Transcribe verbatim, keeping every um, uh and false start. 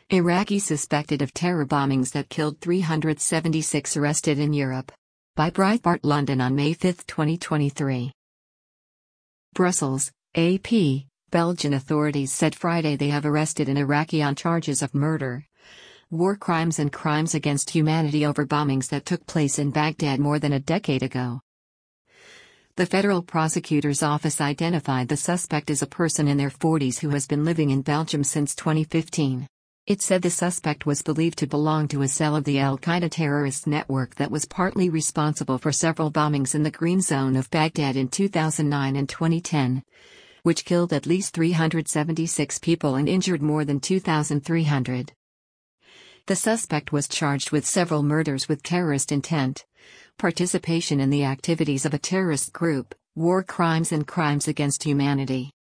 Iraqi suspected of terror bombings that killed three hundred seventy-six arrested in Europe. By Breitbart London on May fifth twenty twenty-three. Brussels, A P, Belgian authorities said Friday they have arrested an Iraqi on charges of murder, war crimes and crimes against humanity over bombings that took place in Baghdad more than a decade ago. The federal prosecutor's office identified the suspect as a person in their forties who has been living in Belgium since twenty fifteen. It said the suspect was believed to belong to a cell of the Al-Qaeda terrorist network that was partly responsible for several bombings in the Green Zone of Baghdad in two thousand nine and twenty ten, which killed at least three hundred seventy-six people and injured more than two thousand three hundred. The suspect was charged with several murders with terrorist intent, participation in the activities of a terrorist group, war crimes and crimes against humanity.